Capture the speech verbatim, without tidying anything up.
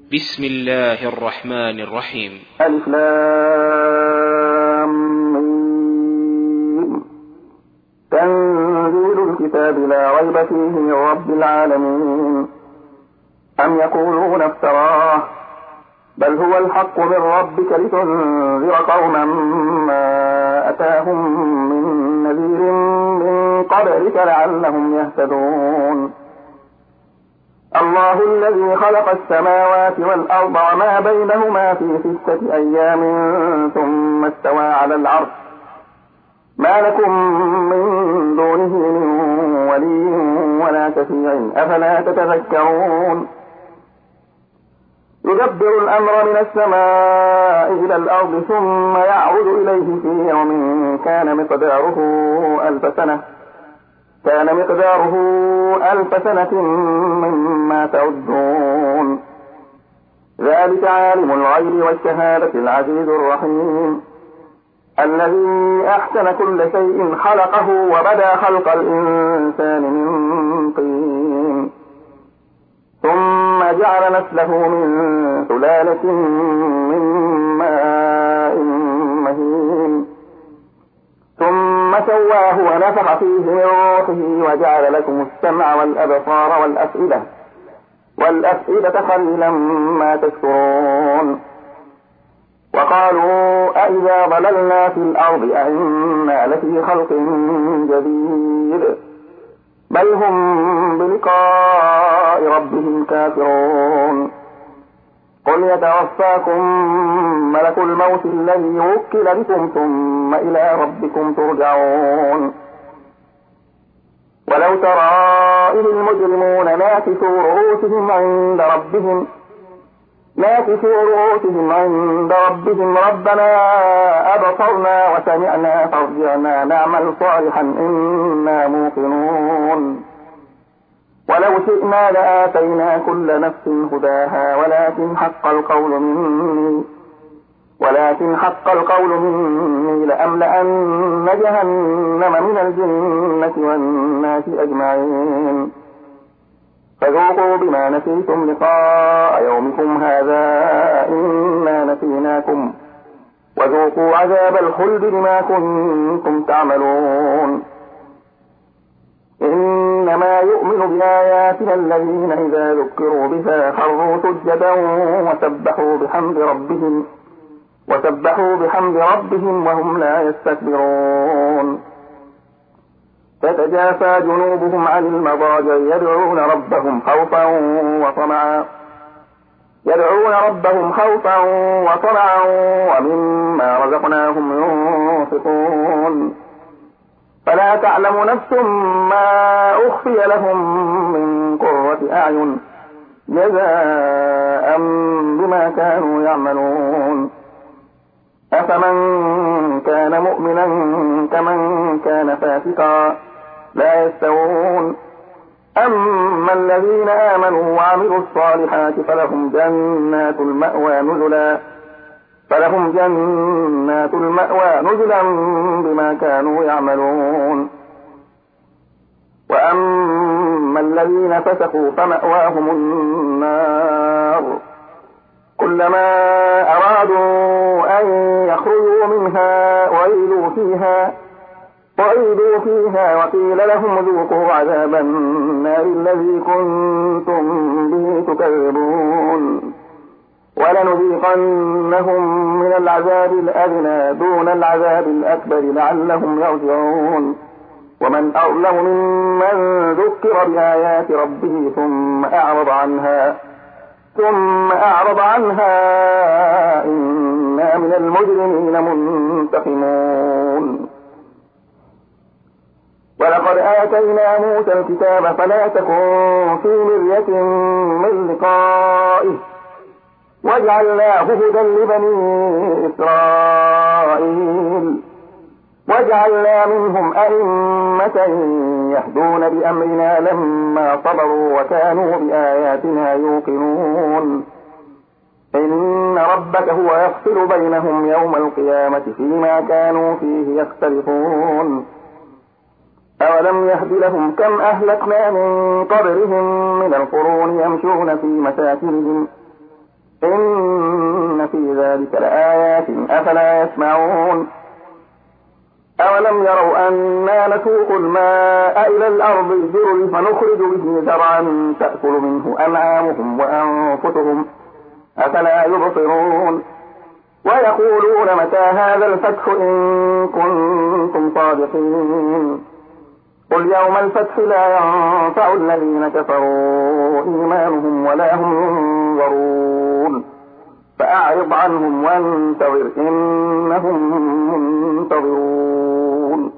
بسم الله الرحمن الرحيم. ألف لام ميم. تنزيل الكتاب لا ريب فيه من رب العالمين. أم يقولون افتراه بل هو الحق من ربك لتنذر قوما ما أتاهم من نذير من قبلك لعلهم يهتدون. الله الذي خلق السماوات والأرض وما بينهما في ستة أيام ثم استوى على العرش ما لكم من دونه من ولي ولا شفيع أفلا تتذكرون. يدبر الأمر من السماء إلى الأرض ثم يعرض إليه في يوم كان مقداره ألف سنة كان مقداره ألف سنة مما تعدون. ذلك عالم الغيب والشهادة العزيز الرحيم الذي أحسن كل شيء خلقه وبدأ خلق الإنسان من طين ثم جعل نسله من سلالة من ماء مهين ثم سواه ونفخ فيه من روحه وجعل لكم السمع والأبصار والأفئدة والأفئدة قليلا ما تشكرون. وقالوا أإذا ضللنا في الأرض أئنا لفي خلق جديد بل هم بلقاء ربهم كافرون. قل يتوفاكم ملك الموت الذي وكل بكم ثم إلى ربكم ترجعون. ولو ترى إذ المجرمون ناكسوا رؤوسهم عند ربهم ناكسوا رؤوسهم عند ربهم ربنا أبصرنا وسمعنا فارجعنا نعمل صالحا إنا موقنون. ولو شئنا لآتينا كل نفس هداها ولكن حق القول مني ولكن حق القول مني لأملأن جهنم من الجنة والناس أجمعين. فذوقوا بما نسيتم لقاء يومكم هذا إنا نسيناكم وذوقوا عذاب الخلد بما كنتم تعملون. إنما يؤمن بآياتنا الذين إذا ذكروا بها خروا سجدا وسبحوا بحمد ربهم وسبحوا بحمد ربهم وهم لا يستكبرون. تتجافى جنوبهم عن المضاجع يدعون ربهم خوفا وطمعا يدعون ربهم خوفا وطمعا ومما رزقناهم ينفقون. فلا تعلم نفس ما أخفي لهم من قرة أعين جزاء بما كانوا يعملون. أفمن كان مؤمنا كمن كان فاسقا لا يستوون. أما الذين آمنوا وعملوا الصالحات فلهم جنات المأوى نزلا فلهم جنات المأوى نزلا بما كانوا يعملون. وأما الذين فسقوا فمأواهم النار كلما أرادوا أن يخرجوا منها وعيدوا فيها وعيدوا فيها وقيل لهم ذوقوا عذاب النار الذي كنتم به تكذبون. ولنذيقنهم من العذاب الأدنى دون العذاب الأكبر لعلهم يرجعون. ومن أظلم ممن ذكر بآيات ربه ثم أعرض عنها ثم أعرض عنها إنا من المجرمين منتقمون. ولقد آتينا موسى الكتاب فلا تكن في مرية من لقائه وجعلناه هدى لبني إسرائيل وجعلنا منهم أئمة يهدون بأمرنا لما صبروا وكانوا بآياتنا يوقنون. إن ربك هو يفصل بينهم يوم القيامة فيما كانوا فيه يختلفون. أولم يهد لهم كم أهلكنا من قبلهم من القرون يمشون في مساكنهم إن في ذلك لآيات أفلا يسمعون أولم يروا أنا نسوق الماء إلى الأرض الجرز فنخرج به زرعا تأكل منه أنعامهم وأنفسهم أفلا يبصرون ويقولون متى هذا الفتح إن كنتم صادقين قل يوم الفتح لا ينفع الذين كفروا إيمانهم ولا هم ينظرون فأعرض عنهم وانتظر إنهم منتظرون